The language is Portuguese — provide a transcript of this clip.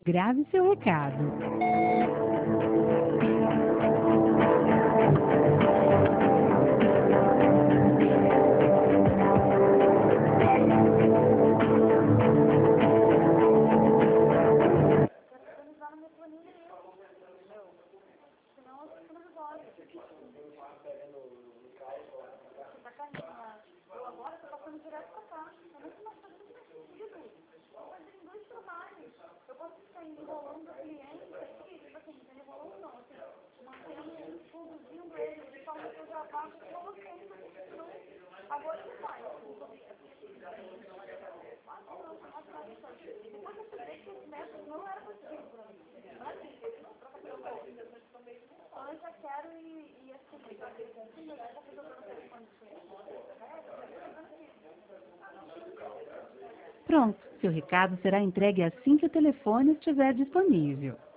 grave seu recado. Eu agora estou passando direto para cá. Eu não sei mais fazer isso sentido. Mas tem dois trabalhos. Eu posso ficar enrolando o cliente aqui, tipo assim, enrolando não, assim, mantendo, conduzindo ele de forma que eu já faço com você. Então, agora ele faz. Depois eu percebi que esse método não era possível para mim. Então eu já quero ir assim, eu já fiz o telefone de Pronto, seu recado será entregue assim que o telefone estiver disponível.